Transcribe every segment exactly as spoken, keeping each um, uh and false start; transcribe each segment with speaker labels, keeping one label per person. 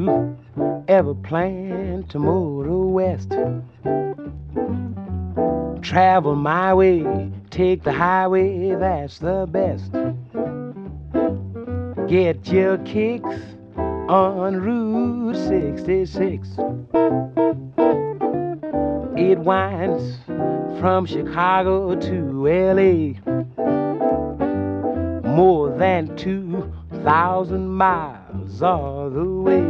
Speaker 1: you ever plan to motor west? Travel my way, take the highway, that's the best. Get your kicks on Route sixty-six. It winds from Chicago to L A, more than two thousand miles all the way.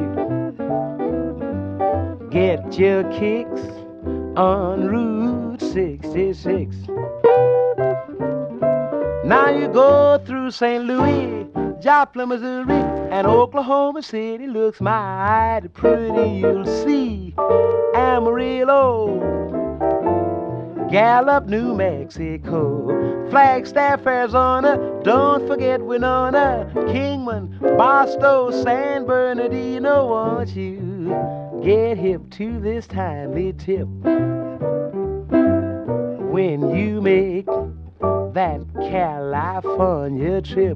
Speaker 1: Get your kicks on Route sixty-six. Now you go through Saint Louis, Joplin, Missouri, and Oklahoma City looks mighty pretty. You'll see Amarillo, Gallup, New Mexico, Flagstaff, Arizona, don't forget Winona, Kingman, Barstow, San Bernardino. Won't you get hip to this timely tip when you make that California trip?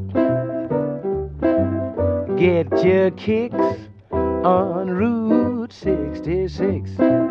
Speaker 1: Get your kicks on Route sixty-six.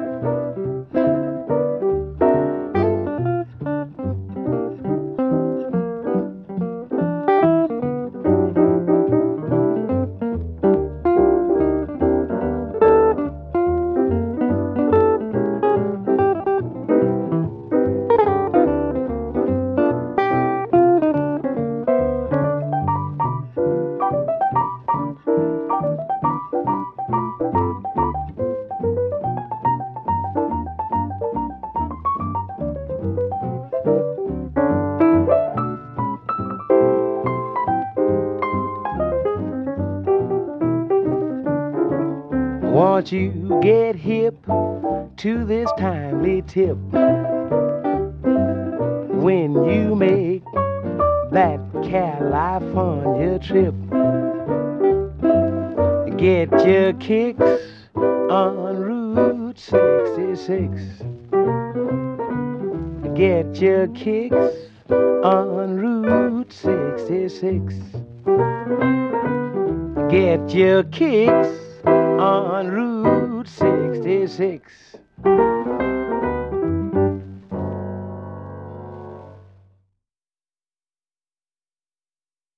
Speaker 1: Won't you get hip to this timely tip when you make that California trip? Get your kicks on Route sixty-six. Get your kicks on Route sixty-six. Get your kicks on Route sixty-six.